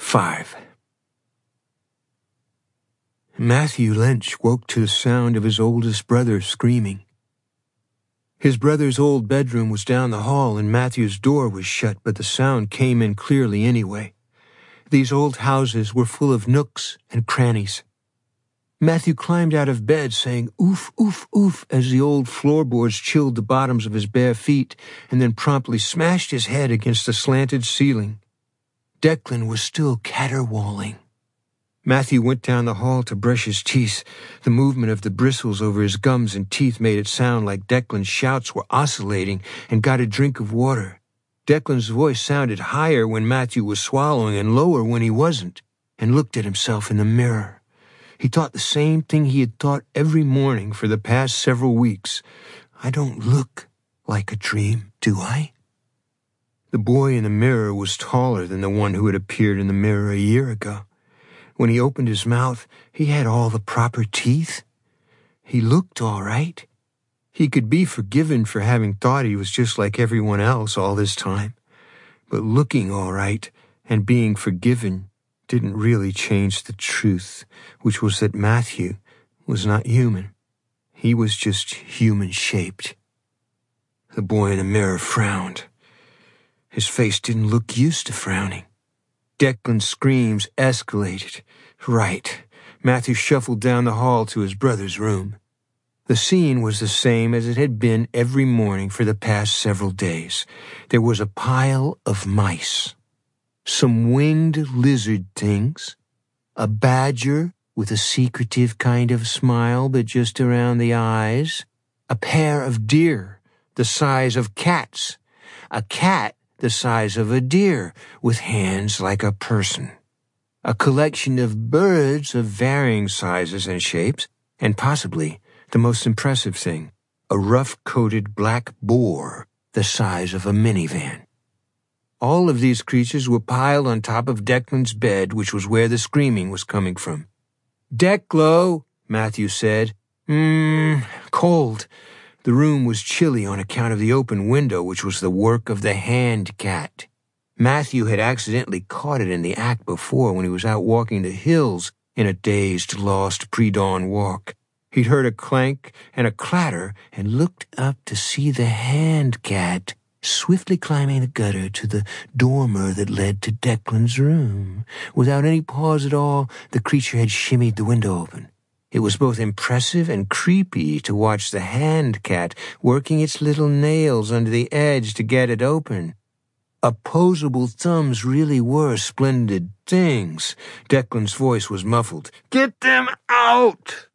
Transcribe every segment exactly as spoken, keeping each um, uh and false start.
Five. Matthew Lynch woke to the sound of his oldest brother screaming. His brother's old bedroom was down the hall and Matthew's door was shut, but the sound came in clearly anyway. These old houses were full of nooks and crannies. Matthew climbed out of bed saying oof, oof, oof as the old floorboards chilled the bottoms of his bare feet and then promptly smashed his head against the slanted ceiling. Declan was still caterwauling. Matthew went down the hall to brush his teeth. The movement of the bristles over his gums and teeth made it sound like Declan's shouts were oscillating, and got a drink of water. Declan's voice sounded higher when Matthew was swallowing and lower when he wasn't, and looked at himself in the mirror. He thought the same thing he had thought every morning for the past several weeks. I don't look like a dream, do I? The boy in the mirror was taller than the one who had appeared in the mirror a year ago. When he opened his mouth, he had all the proper teeth. He looked all right. He could be forgiven for having thought he was just like everyone else all this time. But looking all right and being forgiven didn't really change the truth, which was that Matthew was not human. He was just human-shaped. The boy in the mirror frowned. His face didn't look used to frowning. Declan's screams escalated. Right. Matthew shuffled down the hall to his brother's room. The scene was the same as it had been every morning for the past several days. There was a pile of mice, some winged lizard things, a badger with a secretive kind of smile but just around the eyes, a pair of deer the size of cats, a cat the size of a deer, with hands like a person. A collection of birds of varying sizes and shapes, and possibly the most impressive thing, a rough-coated black boar the size of a minivan. All of these creatures were piled on top of Declan's bed, which was where the screaming was coming from. "Declo," Matthew said. Mmm, cold. The room was chilly on account of the open window, which was the work of the hand cat. Matthew had accidentally caught it in the act before when he was out walking the hills in a dazed, lost pre-dawn walk. He'd heard a clank and a clatter and looked up to see the hand cat swiftly climbing the gutter to the dormer that led to Declan's room. Without any pause at all, the creature had shimmied the window open. It was both impressive and creepy to watch the hand cat working its little nails under the edge to get it open. Opposable thumbs really were splendid things. Declan's voice was muffled. "Get them out!"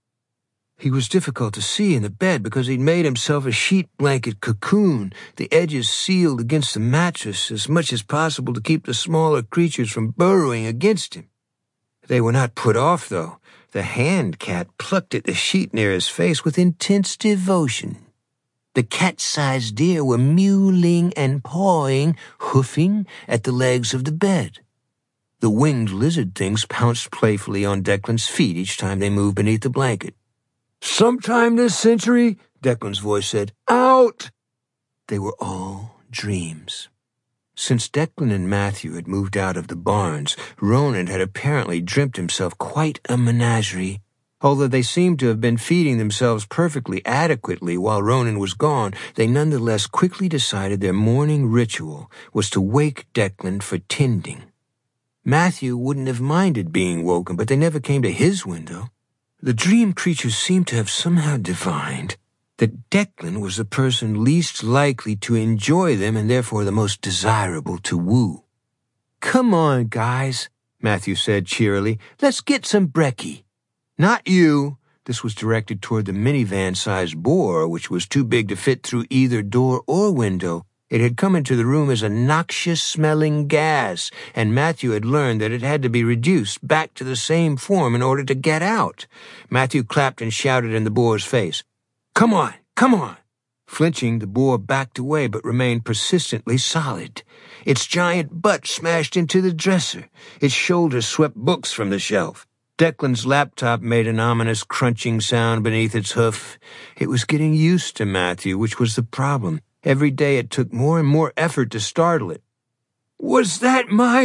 He was difficult to see in the bed because he'd made himself a sheet blanket cocoon, the edges sealed against the mattress as much as possible to keep the smaller creatures from burrowing against him. They were not put off, though. The hand cat plucked at the sheet near his face with intense devotion. The cat-sized deer were mewling and pawing, hoofing at the legs of the bed. The winged lizard things pounced playfully on Declan's feet each time they moved beneath the blanket. "Sometime this century," Declan's voice said, "out!" They were all dreams. Since Declan and Matthew had moved out of the barns, Ronan had apparently dreamt himself quite a menagerie. Although they seemed to have been feeding themselves perfectly adequately while Ronan was gone, they nonetheless quickly decided their morning ritual was to wake Declan for tending. Matthew wouldn't have minded being woken, but they never came to his window. The dream creatures seemed to have somehow divined that Declan was the person least likely to enjoy them and therefore the most desirable to woo. "Come on, guys," Matthew said cheerily. "Let's get some brekkie." "Not you." This was directed toward the minivan-sized boar, which was too big to fit through either door or window. It had come into the room as a noxious-smelling gas, and Matthew had learned that it had to be reduced back to the same form in order to get out. Matthew clapped and shouted in the boar's face, "Come on, come on!" Flinching, the boar backed away but remained persistently solid. Its giant butt smashed into the dresser. Its shoulders swept books from the shelf. Declan's laptop made an ominous crunching sound beneath its hoof. It was getting used to Matthew, which was the problem. Every day it took more and more effort to startle it. "Was that my—"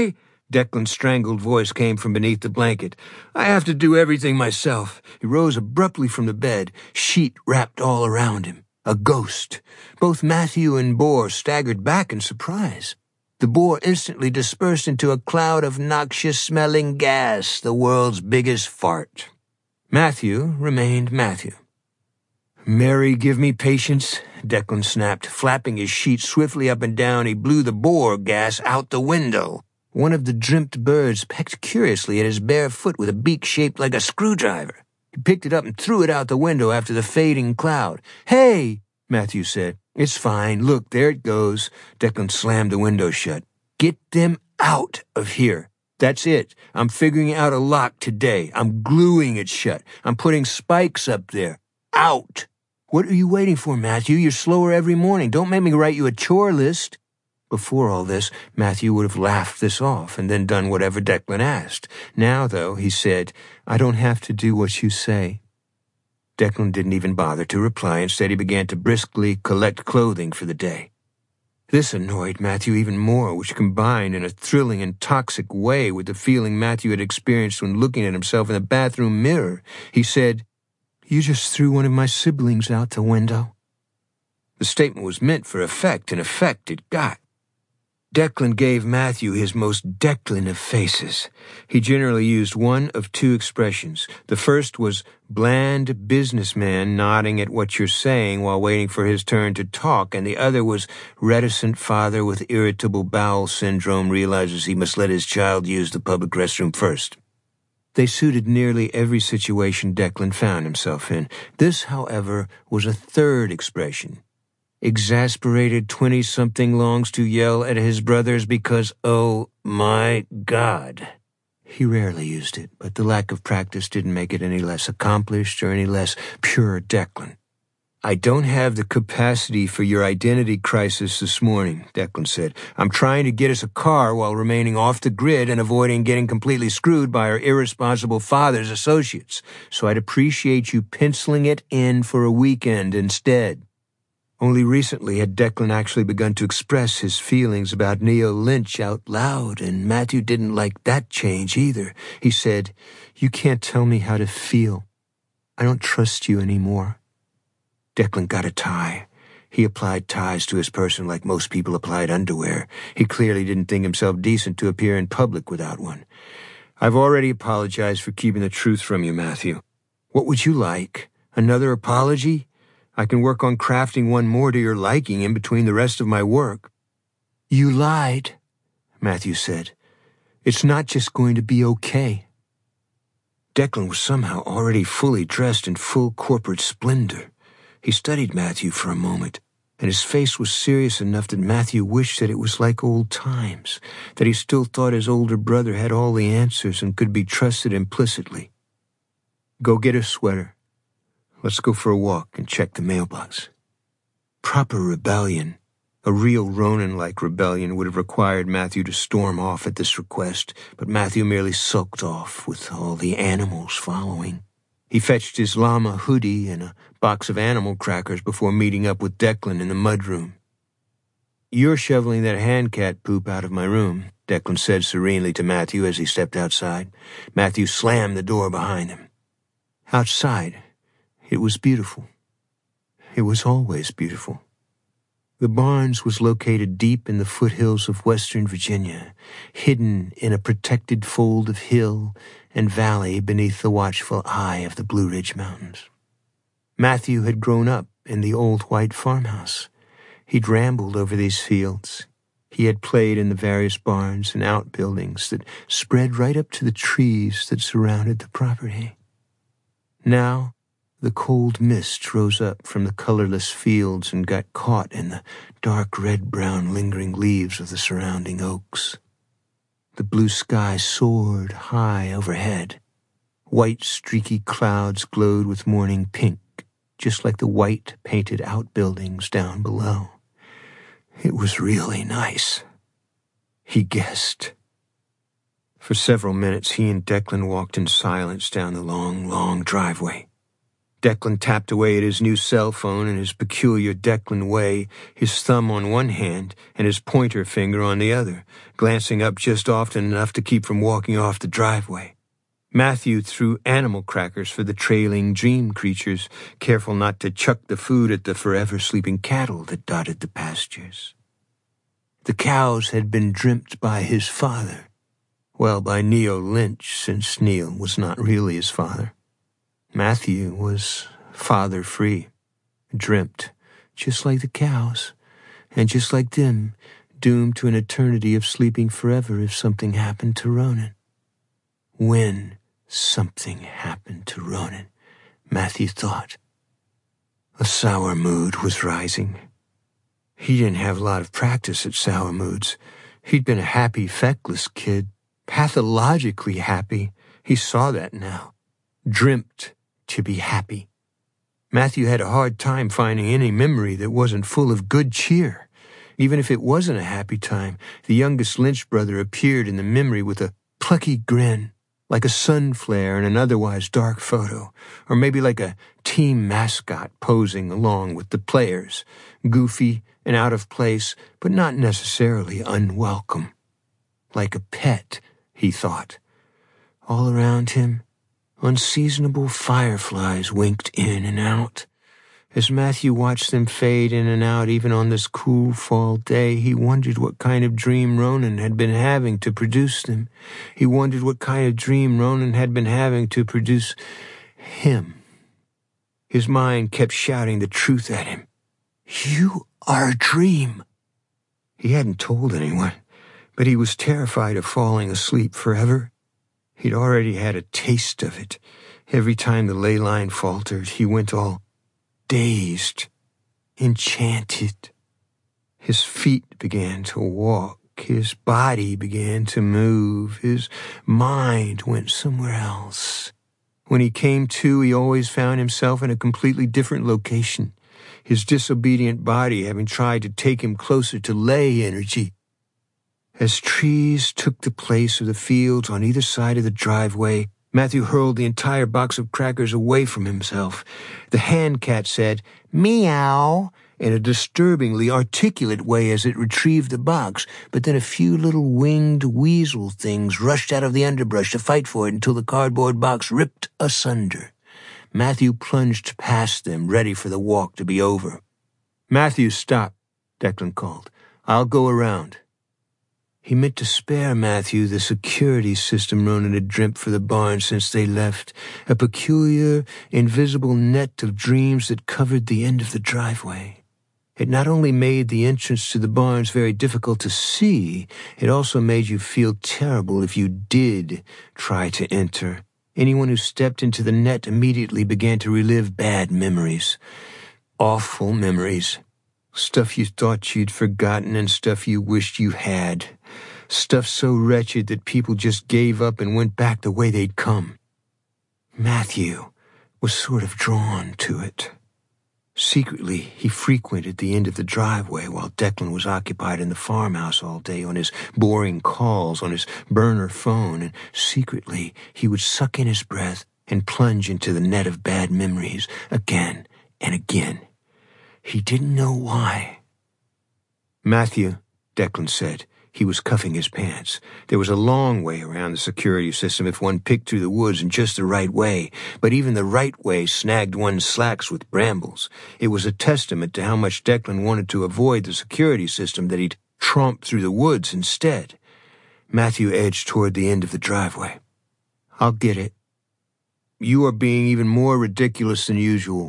Declan's strangled voice came from beneath the blanket. "I have to do everything myself." He rose abruptly from the bed, sheet wrapped all around him. A ghost. Both Matthew and Boar staggered back in surprise. The boar instantly dispersed into a cloud of noxious-smelling gas, the world's biggest fart. Matthew remained Matthew. "Mary, give me patience," Declan snapped. Flapping his sheet swiftly up and down, he blew the boar gas out the window. One of the dreamt birds pecked curiously at his bare foot with a beak shaped like a screwdriver. He picked it up and threw it out the window after the fading cloud. "Hey," Matthew said. "It's fine. Look, there it goes." Declan slammed the window shut. "Get them out of here. That's it. I'm figuring out a lock today. I'm gluing it shut. I'm putting spikes up there. Out." "What are you waiting for, Matthew? You're slower every morning. Don't make me write you a chore list." Before all this, Matthew would have laughed this off and then done whatever Declan asked. Now, though, he said, "I don't have to do what you say." Declan didn't even bother to reply. Instead, he began to briskly collect clothing for the day. This annoyed Matthew even more, which combined in a thrilling and toxic way with the feeling Matthew had experienced when looking at himself in the bathroom mirror. He said, "You just threw one of my siblings out the window." The statement was meant for effect, and effect it got. Declan gave Matthew his most Declan of faces. He generally used one of two expressions. The first was bland businessman nodding at what you're saying while waiting for his turn to talk, and the other was reticent father with irritable bowel syndrome realizes he must let his child use the public restroom first. They suited nearly every situation Declan found himself in. This, however, was a third expression. Exasperated twenty-something longs to yell at his brothers because, oh my God. He rarely used it, but the lack of practice didn't make it any less accomplished or any less pure Declan. "I don't have the capacity for your identity crisis this morning," Declan said. "I'm trying to get us a car while remaining off the grid and avoiding getting completely screwed by our irresponsible father's associates, so I'd appreciate you penciling it in for a weekend instead." Only recently had Declan actually begun to express his feelings about Neo Lynch out loud, and Matthew didn't like that change either. He said, "You can't tell me how to feel. I don't trust you anymore." Declan got a tie. He applied ties to his person like most people applied underwear. He clearly didn't think himself decent to appear in public without one. "I've already apologized for keeping the truth from you, Matthew. What would you like? Another apology? I can work on crafting one more to your liking in between the rest of my work." "You lied," Matthew said. "It's not just going to be okay." Declan was somehow already fully dressed in full corporate splendor. He studied Matthew for a moment, and his face was serious enough that Matthew wished that it was like old times, that he still thought his older brother had all the answers and could be trusted implicitly. "Go get a sweater. Let's go for a walk and check the mailbox." Proper rebellion, a real Ronin-like rebellion, would have required Matthew to storm off at this request, but Matthew merely sulked off with all the animals following. He fetched his llama hoodie and a box of animal crackers before meeting up with Declan in the mudroom. "You're shoveling that handcat poop out of my room," Declan said serenely to Matthew as he stepped outside. Matthew slammed the door behind him. Outside, it was beautiful. It was always beautiful. The Barnes was located deep in the foothills of western Virginia, hidden in a protected fold of hill and valley beneath the watchful eye of the Blue Ridge Mountains. Matthew had grown up in the old white farmhouse. He'd rambled over these fields. He had played in the various barns and outbuildings that spread right up to the trees that surrounded the property. Now, the cold mist rose up from the colorless fields and got caught in the dark red-brown lingering leaves of the surrounding oaks. The blue sky soared high overhead. White streaky clouds glowed with morning pink, just like the white painted outbuildings down below. It was really nice, he guessed. For several minutes he and Declan walked in silence down the long, long driveway. Declan tapped away at his new cell phone in his peculiar Declan way, his thumb on one hand and his pointer finger on the other, glancing up just often enough to keep from walking off the driveway. Matthew threw animal crackers for the trailing dream creatures, careful not to chuck the food at the forever sleeping cattle that dotted the pastures. The cows had been dreamt by his father, well, by Neil Lynch, since Neil was not really his father. Matthew was father-free, dreamt, just like the cows, and just like them, doomed to an eternity of sleeping forever if something happened to Ronan. When something happened to Ronan, Matthew thought. A sour mood was rising. He didn't have a lot of practice at sour moods. He'd been a happy, feckless kid, pathologically happy. He saw that now. Dreamt to be happy. Matthew had a hard time finding any memory that wasn't full of good cheer. Even if it wasn't a happy time, the youngest Lynch brother appeared in the memory with a plucky grin, like a sun flare in an otherwise dark photo, or maybe like a team mascot posing along with the players, goofy and out of place, but not necessarily unwelcome. Like a pet, he thought. All around him, unseasonable fireflies winked in and out. As Matthew watched them fade in and out even on this cool fall day, he wondered what kind of dream Ronan had been having to produce them. He wondered what kind of dream Ronan had been having to produce him. His mind kept shouting the truth at him. You are a dream. He hadn't told anyone, but he was terrified of falling asleep forever. He'd already had a taste of it. Every time the ley line faltered, he went all dazed, enchanted. His feet began to walk. His body began to move. His mind went somewhere else. When he came to, he always found himself in a completely different location, his disobedient body having tried to take him closer to ley energy. As trees took the place of the fields on either side of the driveway, Matthew hurled the entire box of crackers away from himself. The hand cat said, meow, in a disturbingly articulate way as it retrieved the box, but then a few little winged weasel things rushed out of the underbrush to fight for it until the cardboard box ripped asunder. Matthew plunged past them, ready for the walk to be over. Matthew, stop, Declan called. I'll go around. He meant to spare Matthew the security system Ronan had dreamt for the barn since they left, a peculiar, invisible net of dreams that covered the end of the driveway. It not only made the entrance to the barns very difficult to see, it also made you feel terrible if you did try to enter. Anyone who stepped into the net immediately began to relive bad memories. Awful memories. Stuff you thought you'd forgotten and stuff you wished you had. Stuff so wretched that people just gave up and went back the way they'd come. Matthew was sort of drawn to it. Secretly, he frequented the end of the driveway while Declan was occupied in the farmhouse all day on his boring calls on his burner phone, and secretly he would suck in his breath and plunge into the net of bad memories again and again. He didn't know why. Matthew, Declan said. He was cuffing his pants. There was a long way around the security system if one picked through the woods in just the right way, but even the right way snagged one's slacks with brambles. It was a testament to how much Declan wanted to avoid the security system that he'd tromped through the woods instead. Matthew edged toward the end of the driveway. I'll get it. You are being even more ridiculous than usual.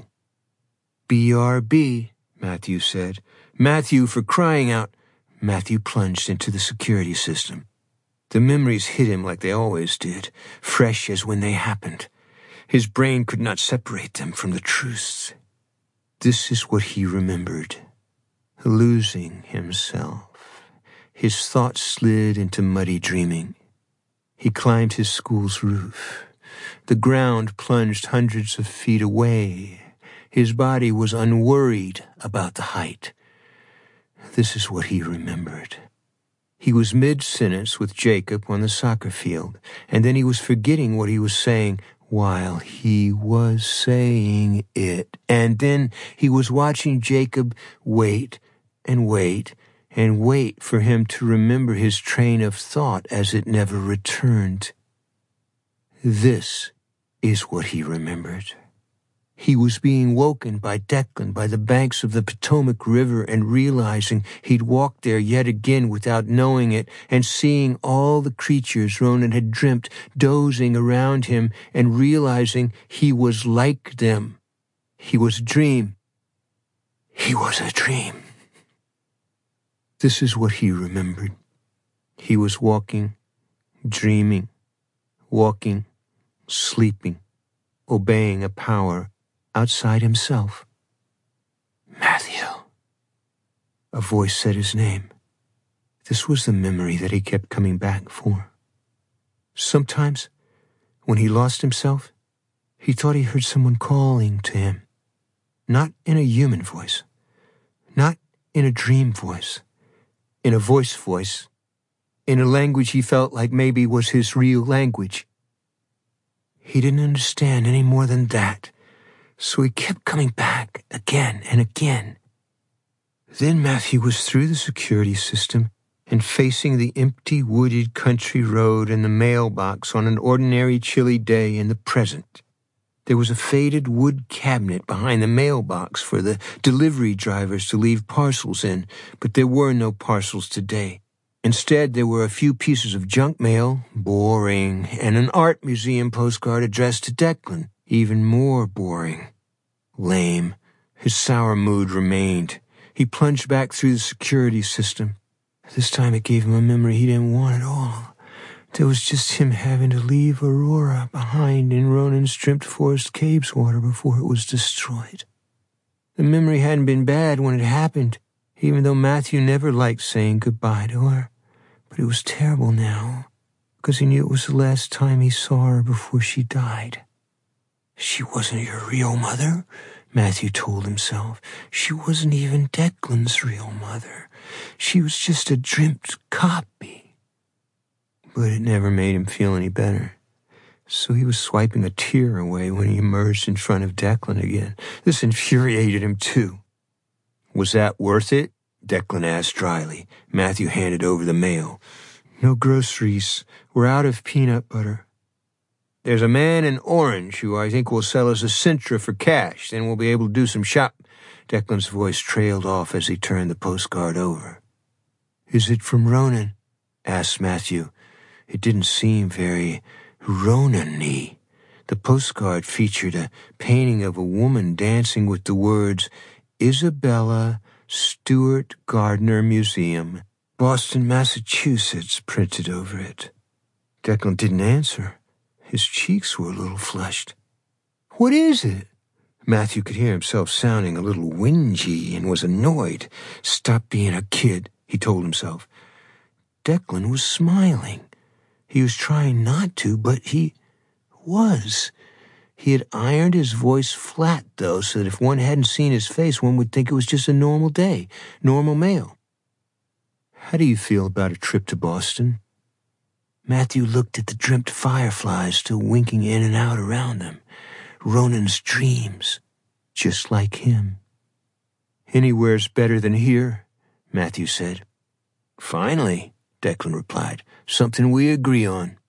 B R B, Matthew said. Matthew, for crying out. Matthew plunged into the security system. The memories hit him like they always did, fresh as when they happened. His brain could not separate them from the truths. This is what he remembered. Losing himself. His thoughts slid into muddy dreaming. He climbed his school's roof. The ground plunged hundreds of feet away. His body was unworried about the height. This is what he remembered. He was mid-sentence with Jacob on the soccer field, and then he was forgetting what he was saying while he was saying it. And then he was watching Jacob wait and wait and wait for him to remember his train of thought as it never returned. This is what he remembered. He was being woken by Declan by the banks of the Potomac River and realizing he'd walked there yet again without knowing it and seeing all the creatures Ronan had dreamt dozing around him and realizing he was like them. He was a dream. He was a dream. This is what he remembered. He was walking, dreaming, walking, sleeping, obeying a power outside himself. Matthew. A voice said his name. This was the memory that he kept coming back for. Sometimes, when he lost himself, he thought he heard someone calling to him. Not in a human voice. Not in a dream voice. In a voice voice. In a language he felt like maybe was his real language. He didn't understand any more than that. So he kept coming back again and again. Then Matthew was through the security system and facing the empty wooded country road and the mailbox on an ordinary chilly day in the present. There was a faded wood cabinet behind the mailbox for the delivery drivers to leave parcels in, but there were no parcels today. Instead, there were a few pieces of junk mail, boring, and an art museum postcard addressed to Declan. Even more boring. Lame. His sour mood remained. He plunged back through the security system. This time it gave him a memory he didn't want at all. There was just him having to leave Aurora behind in Ronan's Dreamt Forest Caves water before it was destroyed. The memory hadn't been bad when it happened, even though Matthew never liked saying goodbye to her. But it was terrible now, because he knew it was the last time he saw her before she died. She wasn't your real mother, Matthew told himself. She wasn't even Declan's real mother. She was just a dreamt copy. But it never made him feel any better. So he was swiping a tear away when he emerged in front of Declan again. This infuriated him too. Was that worth it? Declan asked dryly. Matthew handed over the mail. No groceries. We're out of peanut butter. There's a man in Orange who I think will sell us a Sintra for cash. Then we'll be able to do some shop. Declan's voice trailed off as he turned the postcard over. Is it from Ronan? Asked Matthew. It didn't seem very Ronan-y. The postcard featured a painting of a woman dancing with the words Isabella Stewart Gardner Museum, Boston, Massachusetts, printed over it. Declan didn't answer. His cheeks were a little flushed. What is it? Matthew could hear himself sounding a little whingy and was annoyed. Stop being a kid, he told himself. Declan was smiling. He was trying not to, but he was. He had ironed his voice flat, though, so that if one hadn't seen his face, one would think it was just a normal day, normal mail. How do you feel about a trip to Boston? Matthew looked at the dreamt fireflies still winking in and out around them. Ronan's dreams, just like him. Anywhere's better than here, Matthew said. Finally, Declan replied, something we agree on.